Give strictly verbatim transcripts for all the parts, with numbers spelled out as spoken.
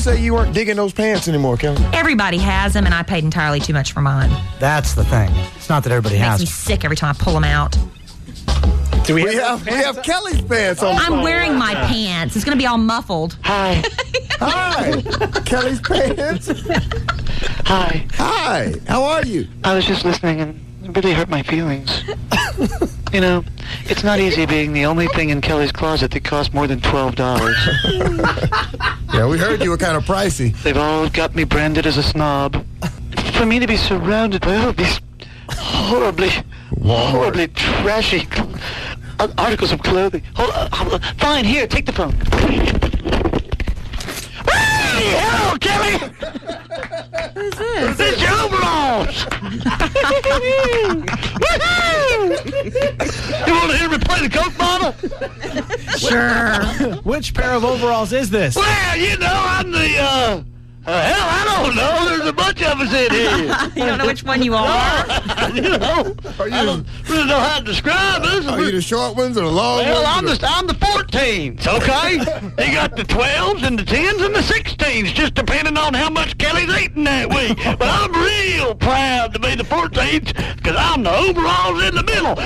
say you weren't digging those pants anymore, Kelly? Everybody has them, and I paid entirely too much for mine. That's the thing. It's not that everybody It has makes me them. sick every time I pull them out. Do we, we have, have we have Kelly's pants on? I'm wearing my pants. It's going to be all muffled. Hi. Hi. Kelly's pants. Hi. Hi. How are you? I was just listening and it really hurt my feelings. You know, it's not easy being the only thing in Kelly's closet that costs more than twelve dollars. Yeah, we heard you were kind of pricey. They've all got me branded as a snob. For me to be surrounded by all these horribly, Walmart. horribly trashy uh, articles of clothing. Hold on, hold on. Fine, here, take the phone. Hey, hello, Kelly! Who's this? It's your overalls! You want to hear me play the Coke bottle? Sure. Which pair of overalls is this? Well, you know, I'm the, uh, uh, hell, I don't know. There's a bunch of us in here. You don't know which one you are? You know, Are you, I don't really know how to describe us. are you the short ones or the long Well, ones? I'm or- the, I'm the fourteens, okay? You got the twelves and the tens and the sixteens, just depending on how much Kelly's eating that week. But I'm real proud to be the fourteens, because I'm the overalls in the middle.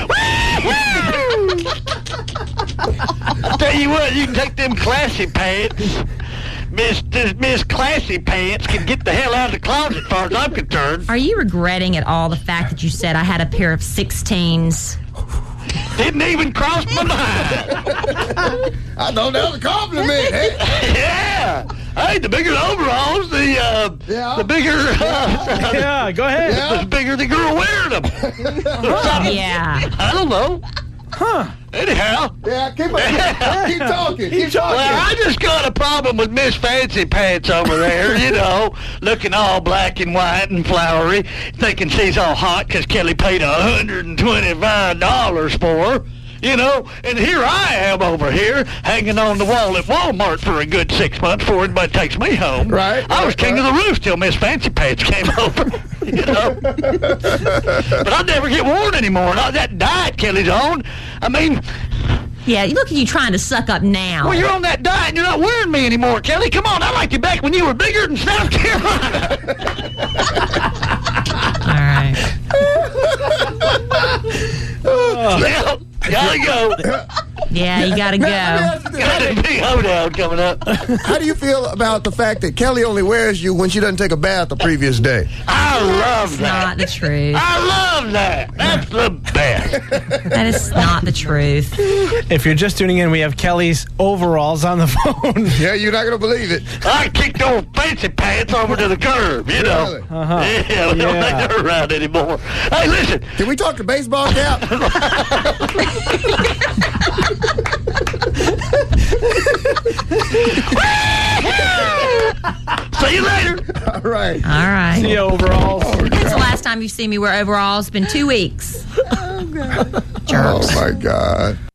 Woo! Tell you what, you can take them classy pants. Miss Miss Classy Pants can get the hell out of the closet as far as I'm concerned. Are you regretting at all the fact that you said I had a pair of sixteens? Didn't even cross my mind. I thought that was a compliment. Hey. Yeah. Hey, the bigger the overalls, the uh, Yeah. the bigger uh, Yeah, go ahead. Yeah. the bigger the girl wearing them. Yeah. I don't know. Huh. Anyhow. Yeah, keep, keep talking. Keep talking. Well, I just got a problem with Miss Fancy Pants over there, you know, looking all black and white and flowery, thinking she's all hot because Kelly paid one hundred twenty-five dollars for her, you know, and here I am over here hanging on the wall at Walmart for a good six months before anybody takes me home. Right, I was right, king right. of the roost till Miss Fancy Pants came over, you know. But I never get worn anymore. Not that diet Kelly's on. I mean... Yeah, look at you trying to suck up now. Well, you're on that diet and you're not wearing me anymore, Kelly. Come on, I liked you back when you were bigger than South Carolina. All right. Well, gotta go. Yeah, you gotta Now, let me go. ask you this. How Got do- a big hoedown coming up. How do you feel about the fact that Kelly only wears you when she doesn't take a bath the previous day? I love It's that. not the truth. I love that. That's the best. That is not the truth. If you're just tuning in, we have Kelly's overalls on the phone. Yeah, you're not going to believe it. I kicked those fancy pants over to the curb, you know. Really? Uh-huh. Yeah, we don't Yeah. make her around anymore. Hey, listen. Can we talk to baseball cap? See you later. All right. All right. See you, overalls. When's the last time you've seen me wear overalls? It's been two weeks. Jerks. Oh, my God.